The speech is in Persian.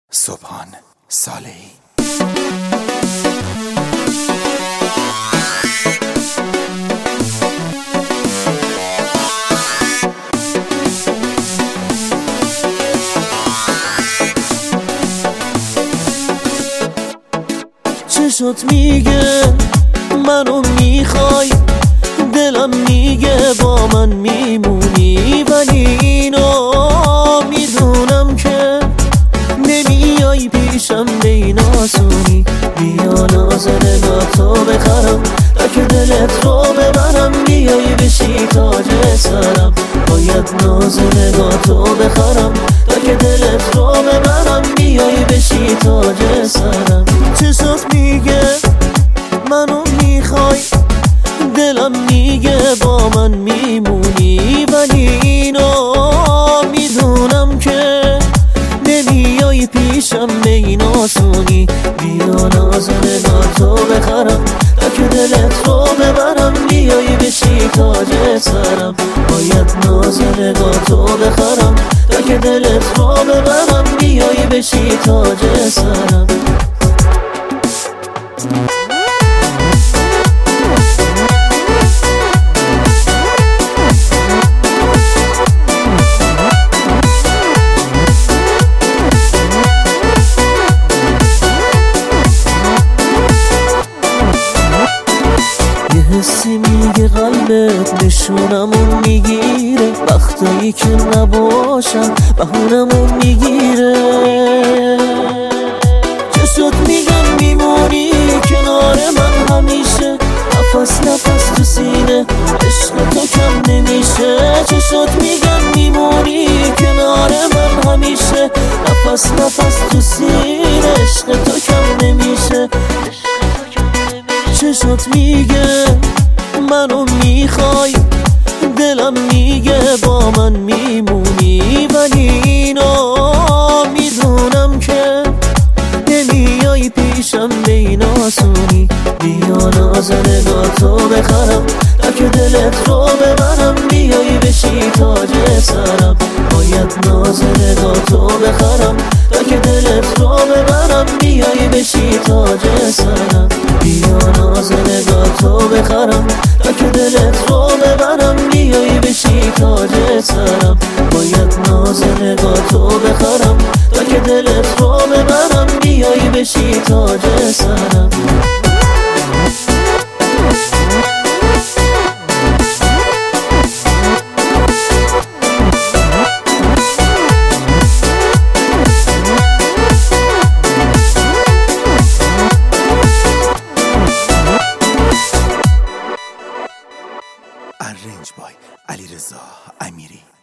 سبحان صالحی. چشات میگه منو میخوای، دلم میگه با من میمونی، ولی اینو میدونم که نمیای پیشم به این آسونی. بیا ناز نگاهتو بخرم تا که دلت رو ببرم، بیای بشی تاج سرم. باید ناز نگاهتو بخرم تا که دلت رو ببرم، بیای بشی تاج سرم. چشات میگه منو میخوای، دلم میگه با من میمونی، ولی اینو میدونم که نمیای پیشم به این آسونی. بیا ناز نگاهتو بخرم تا که دلت رو ببرم، بیای بشی تاج سرم. باید ناز نگاهتو بخرم تا که دلت رو ببرم، بیای بشی تاج سرم. حسی میگه قلبت نشونمون میگیره، وقتایی که نباشم بهونمون میگیره. چشات میگن میمونی کنار من همیشه، نفس نفس تو سینه عشق تو کم نمیشه. چشات میگن میمونی کنار من همیشه، نفس نفس تو سینه عشق تو کم نمیشه. چشات میگه منو میخوای، دلم میگه با من میمونی، ولی اینو میدونم که نمیای پیشم به این آسونی. بیا ناز نگاهتو بخرم تا که دلت رو ببرم، بیای بشی تاج سرم. باید ناز نگاهتو بخرم تا که دلت رو ببرم، بیای بشی تاج سرم. بیا ناز نگاهتو بخرم تا که دلت رو ببرم، بیای بشی تاج سرم. باید ناز نگاهتو بخرم تا که دلت رو ببرم، بیای بشی تاج سرم. ارنج بای علیرضا امیری.